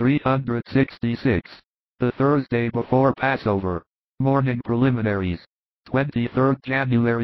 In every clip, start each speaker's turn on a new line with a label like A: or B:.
A: 366. The Thursday before Passover. Morning preliminaries. 23rd January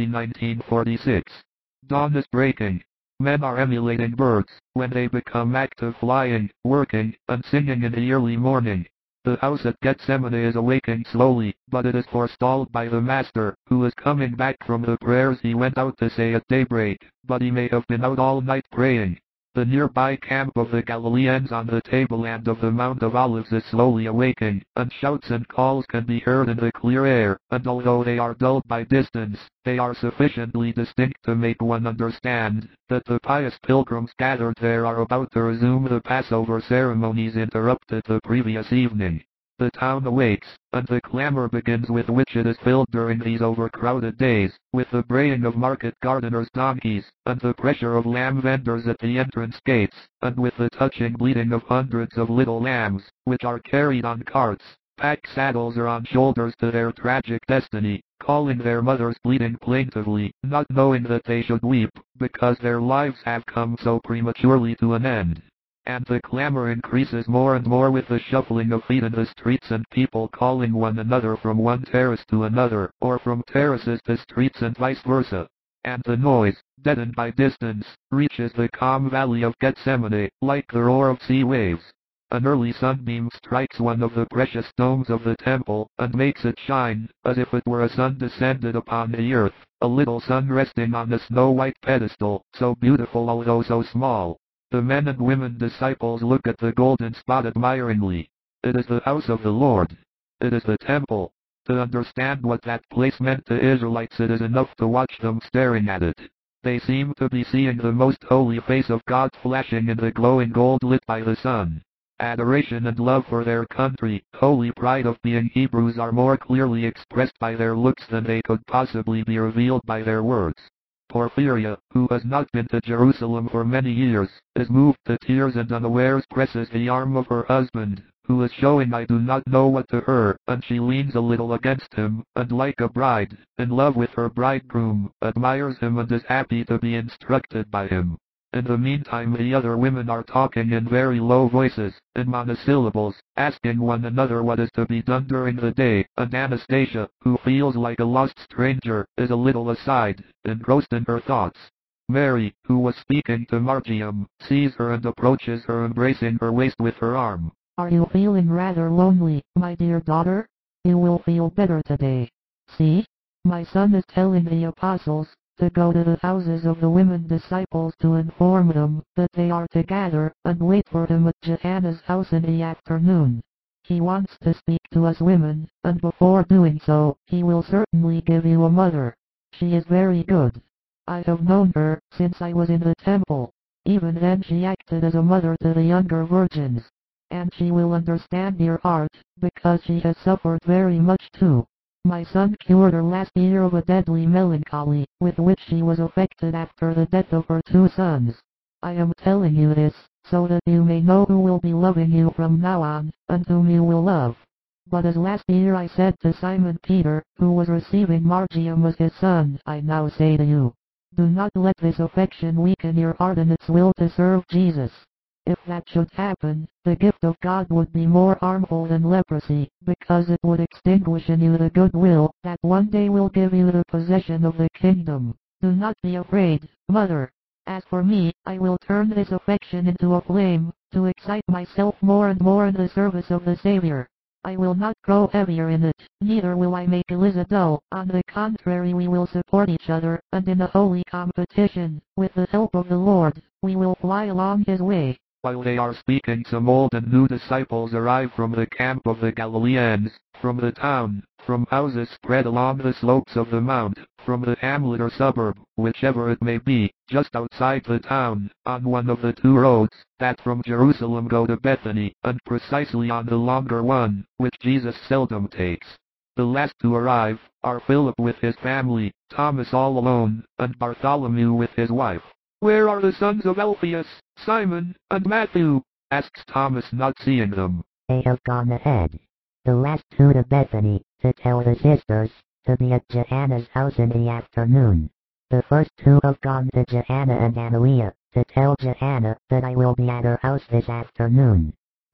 A: 1946. Dawn is breaking. Men are emulating birds when they become active, flying, working, and singing in the early morning. The house at Gethsemane is awaking slowly, but it is forestalled by the Master, who is coming back from the prayers he went out to say at daybreak, but he may have been out all night praying. The nearby camp of the Galileans on the tableland of the Mount of Olives is slowly awaking, and shouts and calls can be heard in the clear air, and although they are dulled by distance, they are sufficiently distinct to make one understand that the pious pilgrims gathered there are about to resume the Passover ceremonies interrupted the previous evening. The town awakes, and the clamor begins with which it is filled during these overcrowded days, with the braying of market gardeners' donkeys, and the pressure of lamb vendors at the entrance gates, and with the touching bleating of hundreds of little lambs, which are carried on carts, pack saddles or on shoulders to their tragic destiny, calling their mothers bleating plaintively, not knowing that they should weep, because their lives have come so prematurely to an end. And the clamor increases more and more with the shuffling of feet in the streets and people calling one another from one terrace to another, or from terraces to streets and vice versa. And the noise, deadened by distance, reaches the calm valley of Gethsemane, like the roar of sea waves. An early sunbeam strikes one of the precious domes of the temple, and makes it shine, as if it were a sun descended upon the earth, a little sun resting on a snow-white pedestal, so beautiful although so small. The men and women disciples look at the golden spot admiringly. It is the house of the Lord. It is the temple. To understand what that place meant to Israelites, it is enough to watch them staring at it. They seem to be seeing the most holy face of God flashing in the glowing gold lit by the sun. Adoration and love for their country, holy pride of being Hebrews are more clearly expressed by their looks than they could possibly be revealed by their words. Porphyria, who has not been to Jerusalem for many years, is moved to tears and unawares presses the arm of her husband, who is showing I do not know what to her, and she leans a little against him, and like a bride, in love with her bridegroom, admires him and is happy to be instructed by him. In the meantime the other women are talking in very low voices, in monosyllables, asking one another what is to be done during the day, and Anastasia, who feels like a lost stranger, is a little aside, engrossed in her thoughts. Mary, who was speaking to Margium, sees her and approaches her, embracing her waist with her arm.
B: Are you feeling rather lonely, my dear daughter? You will feel better today. See? My son is telling the apostles to go to the houses of the women disciples to inform them that they are to gather and wait for him at Joanna's house in the afternoon. He wants to speak to us women, and before doing so, he will certainly give you a mother. She is very good. I have known her since I was in the temple. Even then she acted as a mother to the younger virgins. And she will understand your heart, because she has suffered very much too. My son cured her last year of a deadly melancholy, with which she was affected after the death of her two sons. I am telling you this, so that you may know who will be loving you from now on, and whom you will love. But as last year I said to Simon Peter, who was receiving Margium as his son, I now say to you, do not let this affection weaken your heart in its will to serve Jesus. If that should happen, the gift of God would be more harmful than leprosy, because it would extinguish in you the goodwill that one day will give you the possession of the kingdom. Do not be afraid, mother. As for me, I will turn this affection into a flame, to excite myself more and more in the service of the Savior. I will not grow heavier in it, neither will I make Eliza dull. On the contrary, we will support each other, and in a holy competition, with the help of the Lord, we will fly along his way.
A: While they are speaking, some old and new disciples arrive from the camp of the Galileans, from the town, from houses spread along the slopes of the mount, from the hamlet or suburb, whichever it may be, just outside the town, on one of the two roads that from Jerusalem go to Bethany, and precisely on the longer one, which Jesus seldom takes. The last to arrive are Philip with his family, Thomas all alone, and Bartholomew with his wife. Where are the sons of Alphaeus, Simon, and Matthew? Asks Thomas, not seeing them.
C: They have gone ahead. The last two to Bethany, to tell the sisters, to be at Joanna's house in the afternoon. The first two have gone to Joanna and Annalea, to tell Joanna that I will be at her house this afternoon.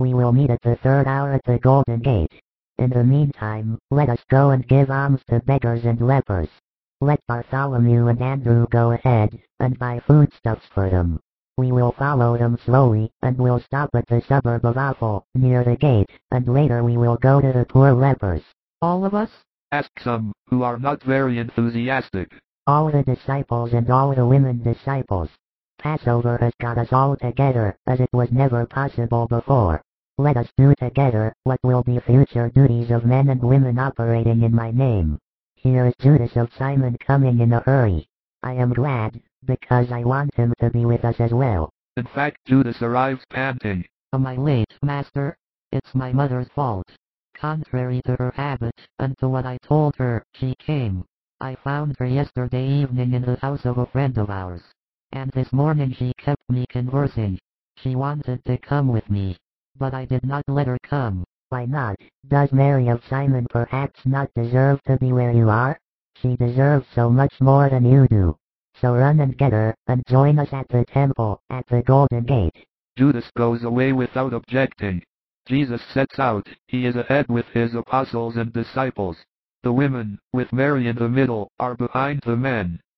C: We will meet at the third hour at the Golden Gate. In the meantime, let us go and give alms to beggars and lepers. Let Bartholomew and Andrew go ahead, and buy foodstuffs for them. We will follow them slowly, and will stop at the suburb of Apple, near the gate, and later we will go to the poor lepers.
B: All of us?
A: Ask some, who are not very enthusiastic.
C: All the disciples and all the women disciples. Passover has got us all together, as it was never possible before. Let us do together what will be future duties of men and women operating in my name. Here is Judas of Simon coming in a hurry. I am glad, because I want him to be with us as well.
A: In fact, Judas arrives panting.
B: Am I late, Master? It's my mother's fault. Contrary to her habit, and to what I told her, she came. I found her yesterday evening in the house of a friend of ours. And this morning she kept me conversing. She wanted to come with me, but I did not let her come.
C: Why not? Does Mary of Simon perhaps not deserve to be where you are? She deserves so much more than you do. So run and get her, and join us at the temple, at the Golden Gate.
A: Judas goes away without objecting. Jesus sets out. He is ahead with his apostles and disciples. The women, with Mary in the middle, are behind the men.